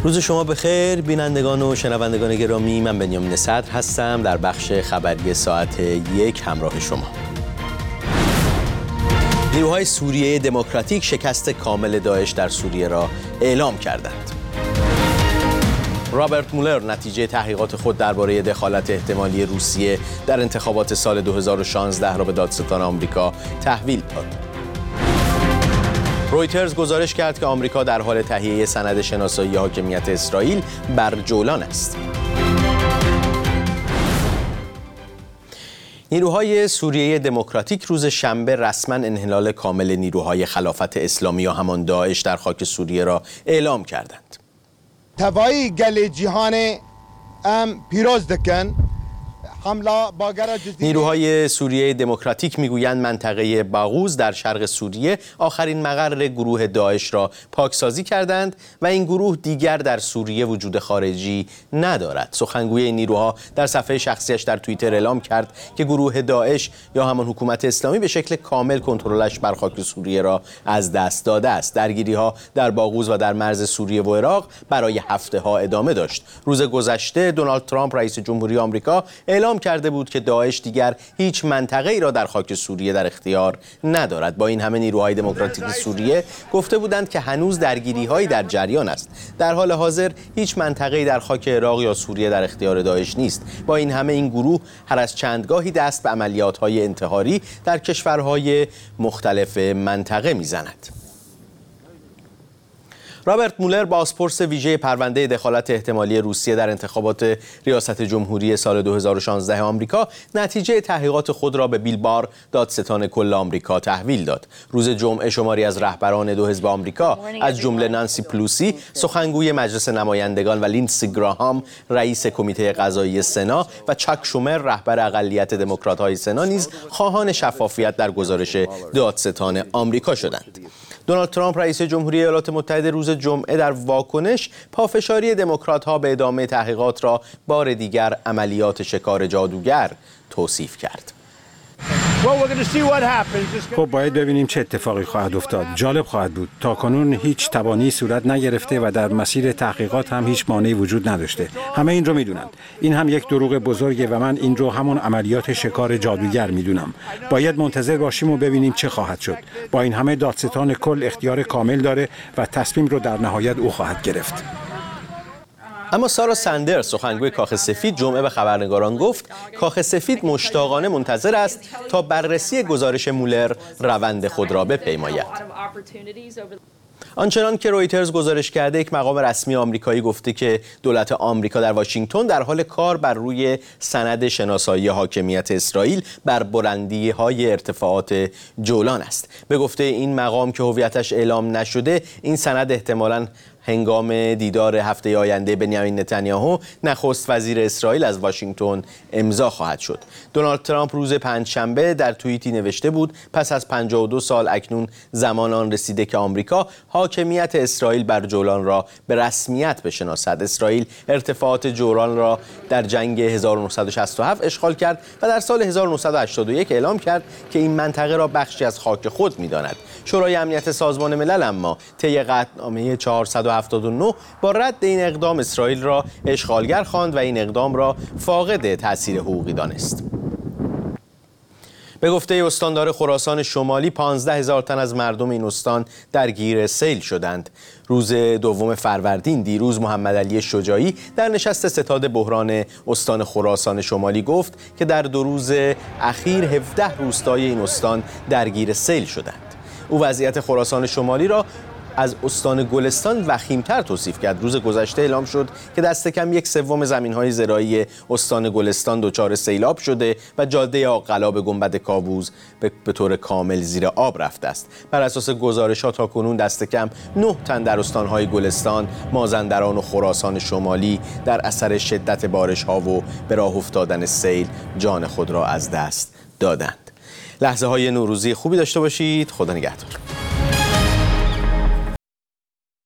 روز شما بخیر بینندگان و شنوندگان گرامی، من بنیامین صدر هستم در بخش خبری ساعت 1 همراه شما. نیروهای سوریه دموکراتیک شکست کامل داعش در سوریه را اعلام کردند. رابرت مولر نتیجه تحقیقات خود درباره دخالت احتمالی روسیه در انتخابات سال 2016 را به دادستان آمریکا تحویل داد. رویترز گزارش کرد که آمریکا در حال تهیه سند شناسایی حاکمیت اسرائیل بر جولان است. نیروهای سوریه دموکراتیک روز شنبه رسما انحلال کامل نیروهای خلافت اسلامی یا همان داعش در خاک سوریه را اعلام کردند. توایی گل جهان پیروز دکن. نیروهای سوریه دموکراتیک میگویند منطقه باغوز در شرق سوریه آخرین مقر گروه داعش را پاکسازی کردند و این گروه دیگر در سوریه وجود خارجی ندارد. سخنگوی این نیروها در صفحه شخصیش در توییتر اعلام کرد که گروه داعش یا همان حکومت اسلامی به شکل کامل کنترلش بر خاک سوریه را از دست داده است. درگیری‌ها در باغوز و در مرز سوریه و عراق برای هفته‌ها ادامه داشت. روز گذشته دونالد ترامپ رئیس جمهوری آمریکا اعلام کرده بود که داعش دیگر هیچ منطقه‌ای را در خاک سوریه در اختیار ندارد. با این همه نیروهای دموکراتیک سوریه گفته بودند که هنوز درگیری‌هایی در جریان است. در حال حاضر هیچ منطقه‌ای در خاک عراق یا سوریه در اختیار داعش نیست. با این همه این گروه هر از چندگاهی دست به عملیات‌های انتحاری در کشورهای مختلف منطقه می‌زند. رابرت مولر بازپرس ویژه پرونده دخالت احتمالی روسیه در انتخابات ریاست جمهوری سال 2016 آمریکا نتیجه تحقیقات خود را به بیل بار دادستان کل آمریکا تحویل داد. روز جمعه شماری از رهبران دو حزب آمریکا از جمله نانسی پلوسی سخنگوی مجلس نمایندگان و لیندسی گراهام رئیس کمیته قضایی سنا و چاک شومر رهبر اقلیت دموکرات‌های سنا نیز خواهان شفافیت در گزارش دادستان آمریکا شدند. دونالد ترامپ رئیس جمهوری ایالات متحده روز جمعه در واکنش پافشاری دموکرات‌ها به ادامه تحقیقات را بار دیگر عملیات شکار جادوگر توصیف کرد. خب باید ببینیم چه اتفاقی خواهد افتاد. جالب خواهد بود. تاکنون هیچ تبانی صورت نگرفته و در مسیر تحقیقات هم هیچ مانعی وجود نداشته. همه این رو میدونند. این هم یک دروغ بزرگه و من این رو همون عملیات شکار جادوگر میدونم. باید منتظر باشیم و ببینیم چه خواهد شد. با این همه دادستان کل اختیار کامل داره و تصمیم رو در نهایت او خواهد گرفت. اما سارا سندرز سخنگوی کاخ سفید جمعه به خبرنگاران گفت کاخ سفید مشتاقانه منتظر است تا بررسی گزارش مولر روند خود را بپیماید. آنچنان که رویترز گزارش کرده یک مقام رسمی آمریکایی گفته که دولت آمریکا در واشنگتن در حال کار بر روی سند شناسایی حاکمیت اسرائیل بر بلندی‌های ارتفاعات جولان است. به گفته این مقام که هویتش اعلام نشده این سند احتمالاً هنگام دیدار هفته آینده بنیامین نتانیاهو نخست وزیر اسرائیل از واشنگتن امضا خواهد شد. دونالد ترامپ روز پنجشنبه در توییتی نوشته بود پس از 52 سال اکنون زمان آن رسیده که آمریکا حاکمیت اسرائیل بر جولان را به رسمیت بشناسد. اسرائیل ارتفاعات جولان را در جنگ 1967 اشغال کرد و در سال 1981 اعلام کرد که این منطقه را بخشی از خاک خود می‌داند. شورای امنیت سازمان ملل اما طی قطعنامه 479 با رد این اقدام اسرائیل را اشغالگر خواند و این اقدام را فاقد تأثیر حقوقی دانست. به گفته استاندار خراسان شمالی 15,000 تن از مردم این استان درگیر سیل شدند. روز دوم فروردین دیروز محمد علی شجاعی در نشست ستاد بحران استان خراسان شمالی گفت که در 2 روز اخیر 17 روستای این استان درگیر سیل شدند. او وضعیت خراسان شمالی را از استان گلستان وخیم‌تر توصیف کرد. روز گذشته اعلام شد که دست کم 1/3 زمین‌های زراعی استان گلستان دچار سیلاب شده و جاده آق‌قلا به گنبد کاووس به طور کامل زیر آب رفته است. بر اساس گزارش‌ها تاکنون دست کم 9 تن در استان‌های گلستان، مازندران و خراسان شمالی در اثر شدت بارش‌ها و به راه افتادن سیل جان خود را از دست دادند. لحظه‌های نوروزی خوبی داشته باشید. خدا نگهدار.